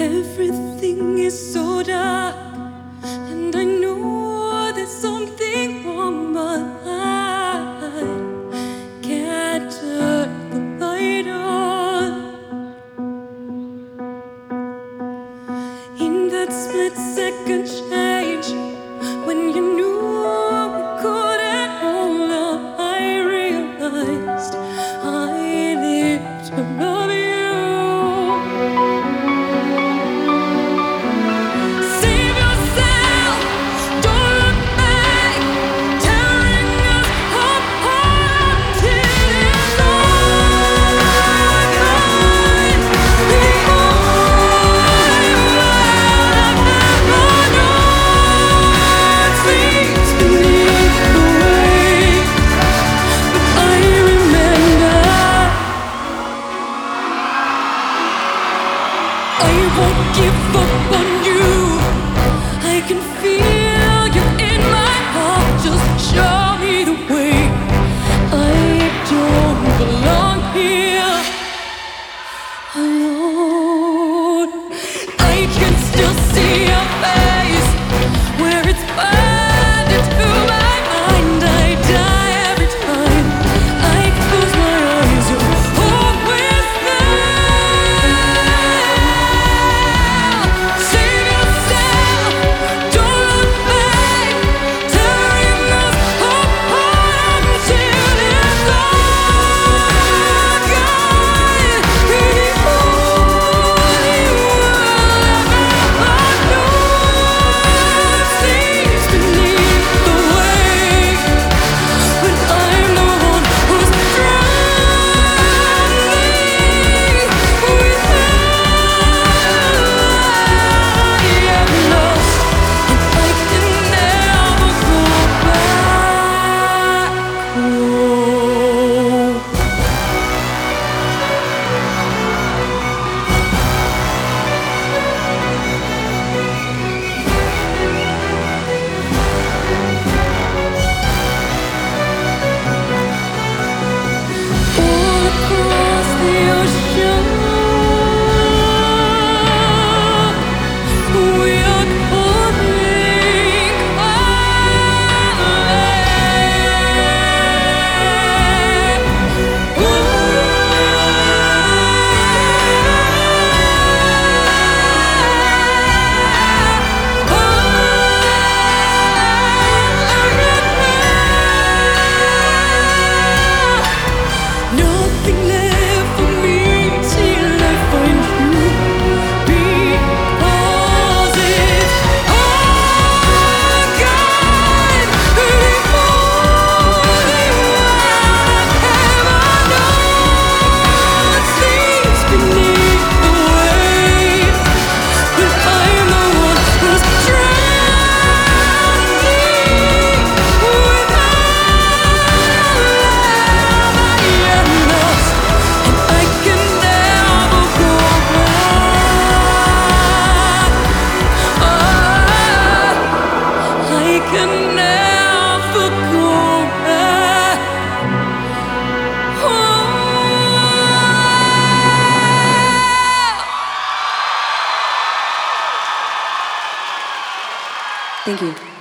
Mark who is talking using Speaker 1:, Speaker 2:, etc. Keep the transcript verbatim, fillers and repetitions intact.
Speaker 1: Everything is so dark, and I know there's something wrong, but I can't turn the light on. In that split second change, when you knew we couldn't hold on, I realized I lived to love you. I won't give up on you. I can feel you in my heart. Just show me the way. I don't belong here alone. I can still see your face where it's burned into my mind. I die every time I close my eyes. You're always there.
Speaker 2: Thank you.